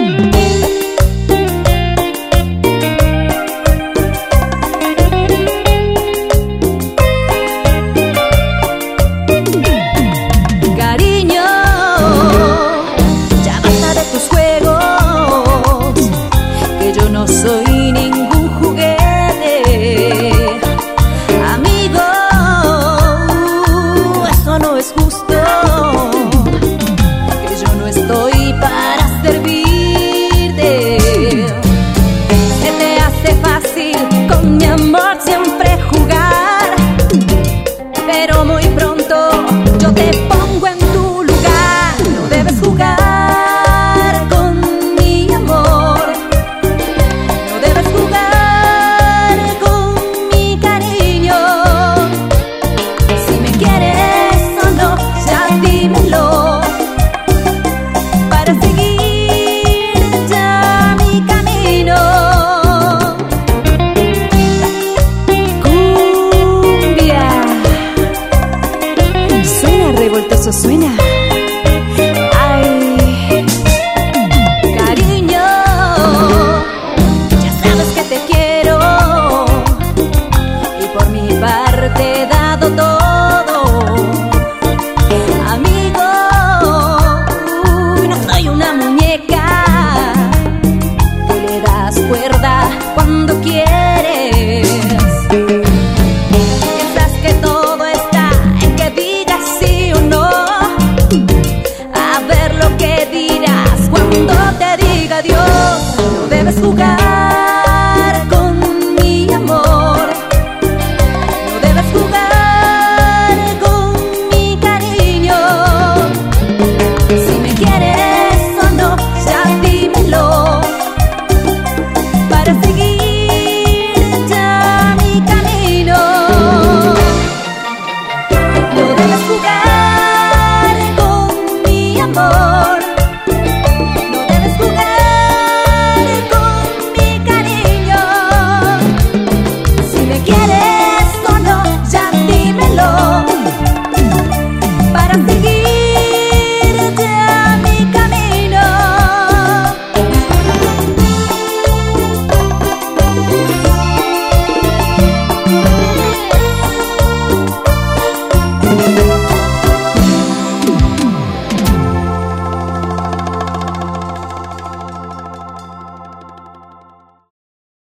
Soy ningún juguete, amigo, eso no es justo, que yo no estoy para servirte. Se te hace fácil con mi amor siempre jugar, pero muy pronto yo te pongo en tu lugar. No debes jugar para seguir ya mi camino. Cumbia, suena revoltoso, suena. Ay, cariño, ya sabes que te quiero y por mi parte he dado todo. Cuando quieres, piensas que todo está en que digas sí o no. A ver lo que dirás cuando te diga adiós. No debes jugar con mi amor, no debes jugar con mi cariño. Si me quieres o no, ya dímelo, para seguir ya mi camino. No debes jugar con mi amor.